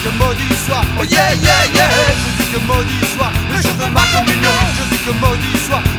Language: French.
que maudit soit, oh yeah yeah yeah. Je dis que maudit soit le jour de ma communion. Je dis que maudit soit